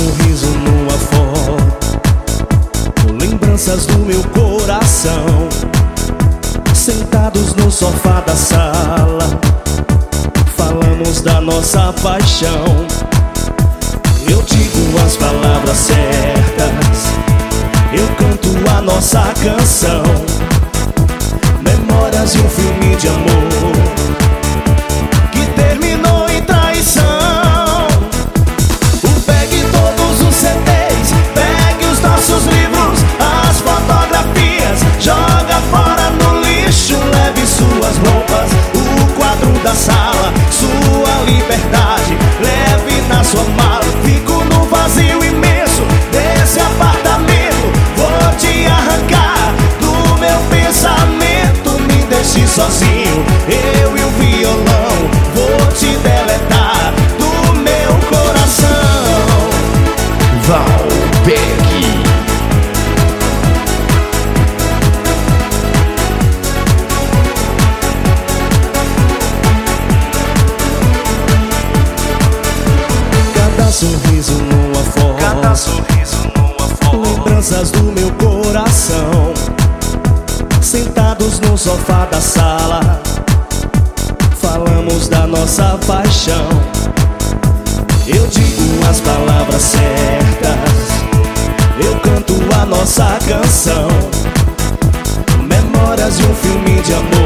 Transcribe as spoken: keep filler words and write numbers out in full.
sorriso numa foto, lembranças do meu coração. Sentados no sofá da sala, falamos da nossa paixão. Eu digo as palavras certas, eu canto a nossa canção. Memórias de um filme de amor que terminou em traição. Pegue todos os C Ds, pegue os nossos livros, as fotografias, joga fora no lixo. Leve suas roupas, o quadro da sala, sua liberdade, leve na sua mala. Fico no vazio imenso desse apartamento, vou te arrancar do meu pensamento. Me deixe sozinho, eu e o violão, vou te deletar do meu coração. Valberg. Cada sorriso numa foto, Cada sorriso numa foto, lembranças do meu coração. Sentados no sofá da sala, falamos da nossa paixão. Eu digo as palavras certas, eu canto a nossa canção. Memórias de um filme de amor